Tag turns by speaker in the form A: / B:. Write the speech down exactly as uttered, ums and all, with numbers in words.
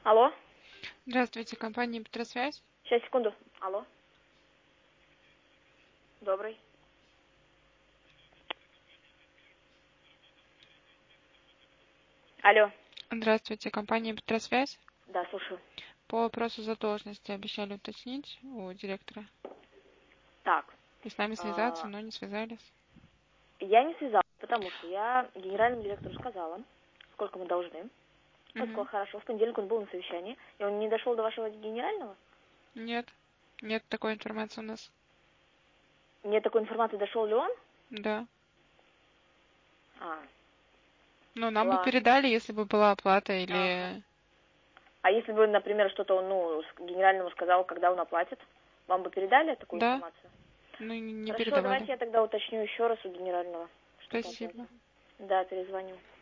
A: Алло.
B: Здравствуйте, компания Петросвязь.
A: Сейчас, секунду. Алло. Добрый. Алло.
B: Здравствуйте, компания Петросвязь.
A: Да, слушаю.
B: По вопросу задолженности обещали уточнить у директора.
A: Так.
B: И с нами связаться,
A: а,
B: но не связались.
A: Я не связалась, потому что я генеральному директору сказала, сколько мы должны. Он сказал,
B: Мгм.
A: хорошо, в понедельник он был на совещании, и он не дошел до вашего генерального?
B: Нет, нет такой информации у нас.
A: Нет такой информации, дошел ли он?
B: Да.
A: А,
B: Но нам бы
A: ладно.
B: передали, если бы была оплата
A: Ага.
B: или...
A: А если бы, например, что-то он, ну, с- генеральному сказал, когда он оплатит, вам бы передали такую
B: Да,
A: информацию?
B: ну не
A: Хорошо,
B: передавали.
A: давайте я тогда уточню еще раз у генерального, что-то
B: Спасибо.
A: оплатит. Да, перезвоню.